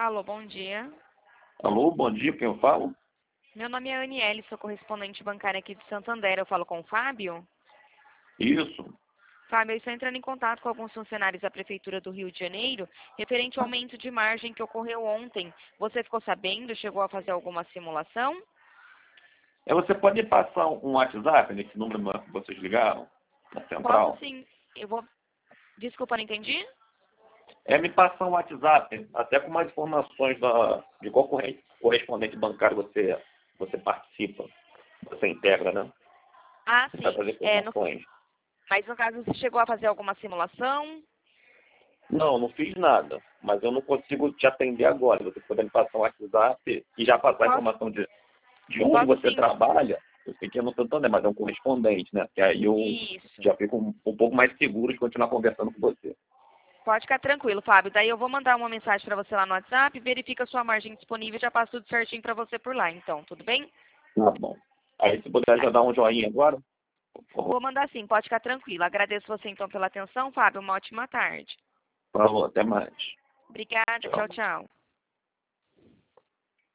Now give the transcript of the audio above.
Alô, bom dia. Alô, bom dia, quem eu falo? Meu nome é Aniele, sou correspondente bancária aqui de Santander. Eu falo com o Fábio? Isso. Fábio, eu estou entrando em contato com alguns funcionários da Prefeitura do Rio de Janeiro, referente ao aumento de margem que ocorreu ontem. Você ficou sabendo? Chegou a fazer alguma simulação? Você pode me passar um WhatsApp nesse número que vocês ligaram, na Posso central? sim. Eu vou... Desculpa, não entendi? Me passar um WhatsApp, até com mais informações de qual correspondente bancário você participa, você integra, né? Ah, Você vai sim. fazer informações. Mas no caso, você chegou a fazer alguma simulação? Não, não fiz nada, mas eu não consigo te atender agora. Você poder me passar um WhatsApp e já passar a Posso, informação de onde posso você sim. trabalha. Eu sei que eu não estou Santander, mas é um correspondente, né? Que aí eu Isso. já fico um pouco mais seguro de continuar conversando com você. Pode ficar tranquilo, Fábio. Daí eu vou mandar uma mensagem para você lá no WhatsApp, verifica a sua margem disponível e já passo tudo certinho para você por lá, então, tudo bem? Tá bom. Aí se puder já dar um joinha agora, por favor. Vou mandar sim, pode ficar tranquilo. Agradeço você então pela atenção, Fábio. Uma ótima tarde. Por favor, até mais. Obrigada, tchau, Tchau. tchau.